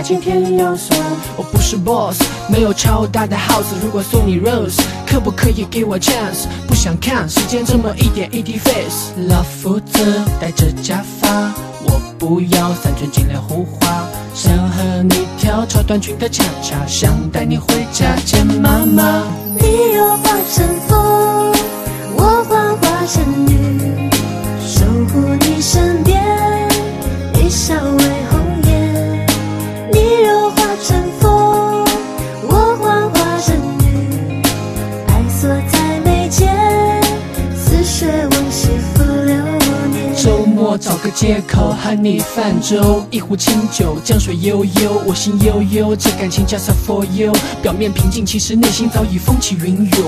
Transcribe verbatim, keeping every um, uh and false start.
今天要送。我不是 boss， 没有超大的 house， 如果送你 rose， 可不可以给我 chance？ 不想看时间这么一点一滴 face。老夫子戴着假发，我不要三寸金莲胡花，想和你跳超短裙的恰恰，想带你回家见妈妈。 你若化成风，我幻化成雨，守护你身边，一笑为红颜。你若化成风，我幻化成雨，爱锁在眉间，似水往昔浮流年。 周末找个借口和你泛舟，一壶清酒，江水悠悠，我心悠悠，这感情 just for you。表面平静，其实内心早已风起云涌。